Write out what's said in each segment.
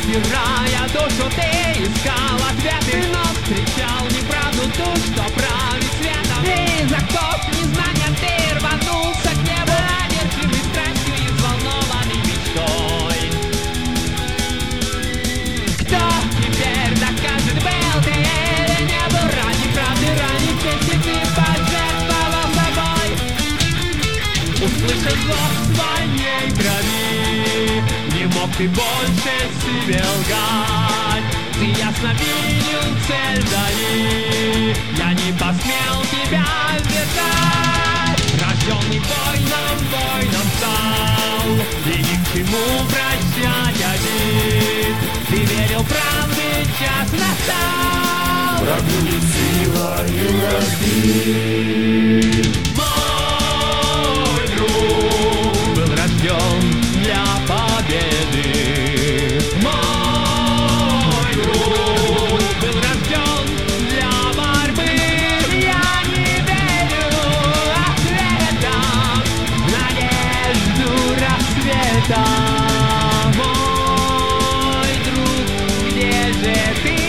раздирая душу, ты искал ответы, но встречал неправду, ту, что правит светом. Из оков незнания ты рванулся к небу, одержимый страстью и взволнованный мечтой. Кто теперь докажет, был ты или не был? Ради правды, ради чести ты пожертвовал собой. Услышав зов своей крови, не мог ты больше себе лгать. Ты ясно видел цель вдали, я не посмел тебя сдержать. Рожденный воином стал, и ни к чему прощать обид. Ты верил, правды час настал. Правду не силою разбить. Мой друг был рожден для победы. Мой друг был рожден для борьбы. Я не верю ответам в надежду рассвета. Мой друг, где же ты?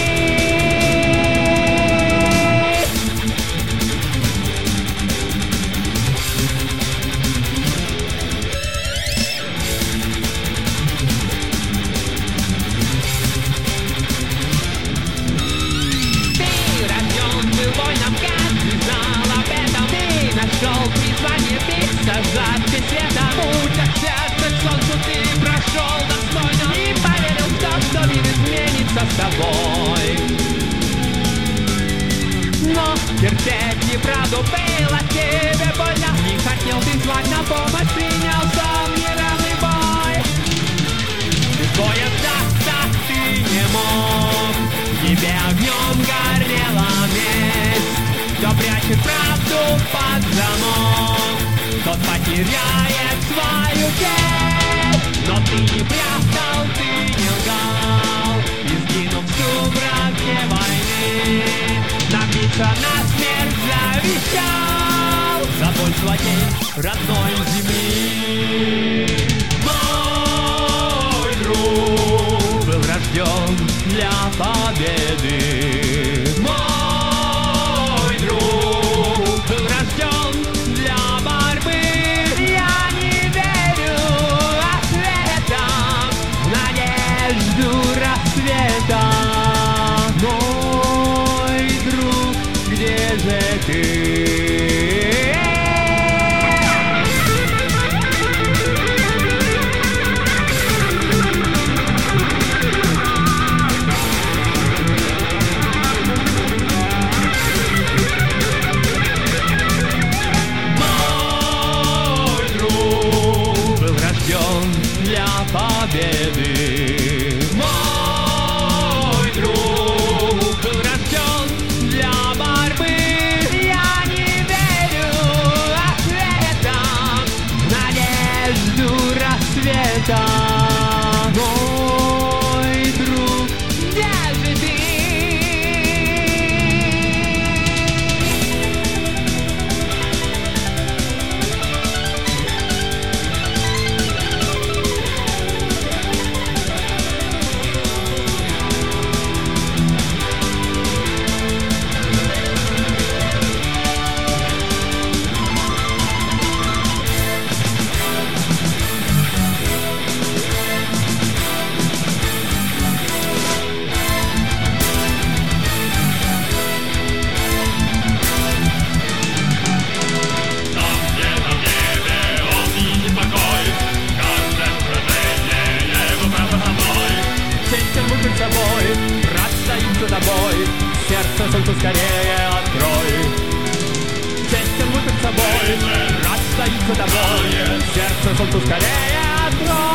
Нашел призвание биться за света. Путь от сердца к солнцу ты прошел достойно и поверил в то, что мир изменится с тобой. Но терпеть неправду было тебе больно. Не хотел ты звать на помощь, принял сам неравный бой. Ты боя сдаться ты не мог, тебе огнем горела месть. Кто прячет правду под замок, тот потеряет свою честь. Но ты не прятал, ты не лгал, и сгинув в сумраке войны, набиться насмерть завещал за боль злодей родной земли. Мой друг был рожден для победы. Мой друг, где же ты? Мой друг был рожден для победы. Мой друг, где же ты? Брат стоит за тобой, сердце солнцу скорее открой. Честь он выпит собой, брат стоит за тобой, сердце солнцу скорее открой.